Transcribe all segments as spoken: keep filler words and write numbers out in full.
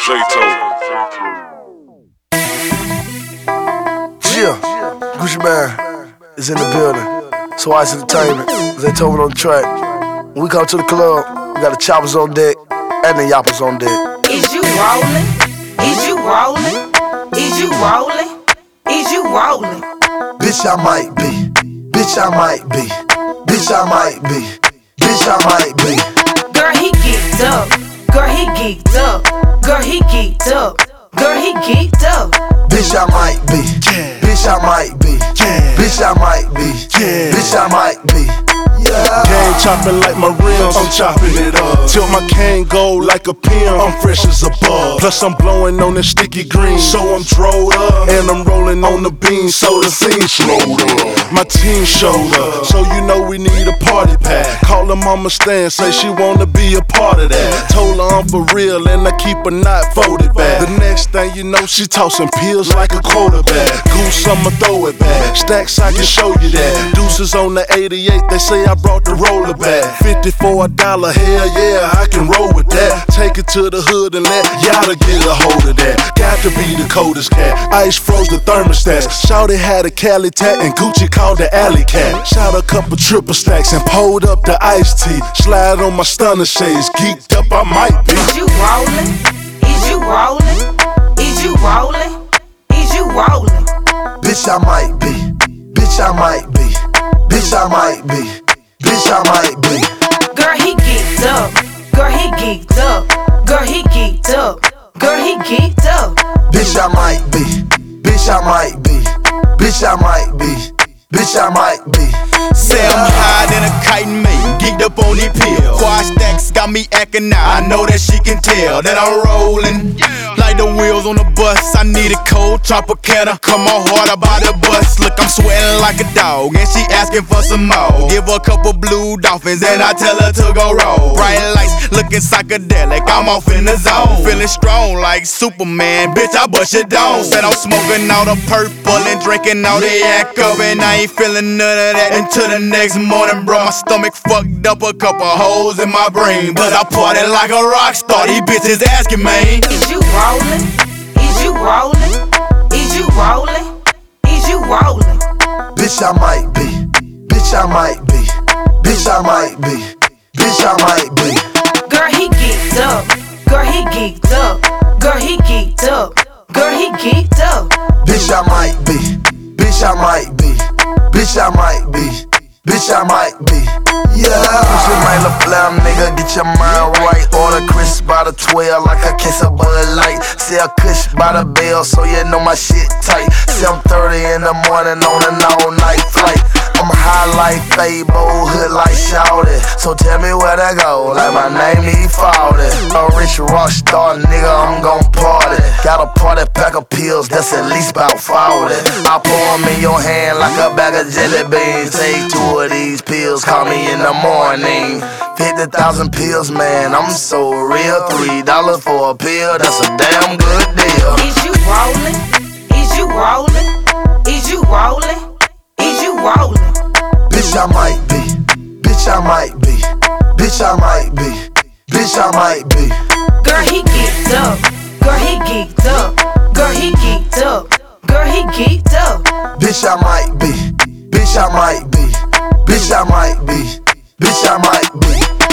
Yeah, Gucci Mane is in the building. So Ice Entertainment, Zaytoven on the track. When we come to the club, we got the choppers on deck and the yappers on deck. Is you rolling? Is you rolling? Is you rolling? Is you rolling? Bitch, I might be. Bitch, I might be. Bitch, I might be. Bitch, I might be. Girl, he geeked up. Girl, he geeked up. Girl, he geeked up. Girl, he geeked up. Bitch, I might be. Yeah. Bitch, I might be. Yeah. Bitch, I might be. Yeah. Bitch, I might be. Yeah. Game chopping like my rims, I'm chopping it up. Till my cane go like a pimp, I'm fresh as a bug. Plus I'm blowing on that sticky green, so I'm drove up. And I'm rolling on the beans, so the scene slowed up. My team showed up, so you know we need a party pack. Call her mama Stan, say she wanna be a part of that. Told her I'm for real and I keep her not folded back. The next thing you know, she tossing pills like a quarterback. Goose, I'ma throw it back. Stacks, I can show you that. Deuces on the eighty-eight, they say I brought the roller back. fifty for a dollar, hell yeah, I can roll with that. Take it to the hood and let y'all get a hold of that. Got to be the coldest cat. Ice froze the thermostats. Shawty had a Cali tat and Gucci called the alley cat. Shot a couple triple stacks and pulled up the iced tea. Slide on my stunner shades, geeked up I might be. Is you rolling? Is you rolling? Is you rolling? Is you rolling? Bitch, I might be. Bitch, I might be. Bitch, I might be. Bitch, I might be. Girl, he geeked up. Girl, he geeked up. Girl, he geeked up. Girl, he geeked up. Bitch, I might be. Bitch, I might be. Bitch, I might be. Bitch, I might be. Say I'm high than a kite and mate, geeked up on these pills. Quad stacks got me acting out, I know that she can tell that I'm rolling. Like the wheels on the bus, I need a cold Tropicana. Come on hard about the bus, look I'm sweating like a dog. And she asking for some more, give her a couple blue dolphins and I tell her to go roll. Bright lights, looking psychedelic, I'm off in the zone. Feeling strong like Superman, bitch I bust it down. Said I'm smoking all the purple and drinking all the Yakko. And I ain't feeling none of that until the next morning, bro. My stomach fucked up, a couple holes in my brain, but I party like a rock star. These bitches asking, man, Is you rolling? Is you rolling? Is you rolling? Is you rolling? Bitch, I might be. Bitch, I might be. Bitch, I might be. Bitch, I might be. Girl, he geeked up. Girl, he geeked up. Girl, he geeked up. Girl, he geeked up. Bitch, I might be. Bitch, I might be. Bitch, I might be. Bitch, I might be. Yeah. Push your mind up, flam, nigga, get your mind right. Order crisp by the twelve like a case of Bud Light. Sell kush by the bell, so you know my shit tight. seven thirty in the morning on an all-night flight. I'm high like Fable, hood like Shawty. So tell me where to go, like my name E forty. A rich rock star, nigga, I'm gon' party. Got a party pack of pills, that's at least about forty. I pour them in your hand like a bag of jelly beans. Take two of these pills, call me in the morning. Fifty thousand pills, man, I'm so real. Three dollars for a pill, that's a damn good deal. Is you rolling? Is you rolling? Is you rolling? Is you rolling? Bitch, I might be. Bitch, I might be. Bitch, I might be. Bitch, I might be. Girl, he geeked up. Girl, he geeked up. Girl, he geeked up. Girl, he geeked up. Bitch, I might be. Bitch, I might be. Bitch, I might be. Bitch, I might be.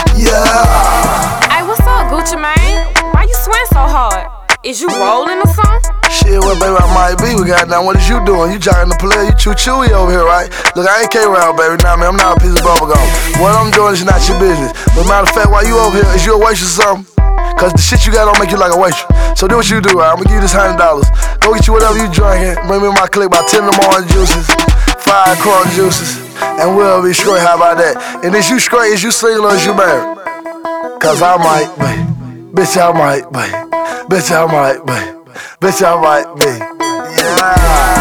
Yeah. Hey, what's up, Gucci Mane? Why you sweating so hard? Is you rolling or something? Shit, well, baby, I might be. We got down. What is you doing? You trying to play? You chew chewy over here, right? Look, I ain't K-Round, baby. Nah, man, I'm not a piece of bubble gum. What I'm doing is not your business. But matter of fact, while you over here, is you a waitress or something? Cause the shit you got don't make you like a waitress. So do what you do, right? I'm gonna give you this hundred dollars. Go get you whatever you drinking. Bring me my clique about ten of them orange juices, five corn juices, and we'll be straight. How about that? And is you straight? Is you single or is you married? Cause I might be. Bitch, I might be. Bitch, I might be. Bitch, I might be. Yeah.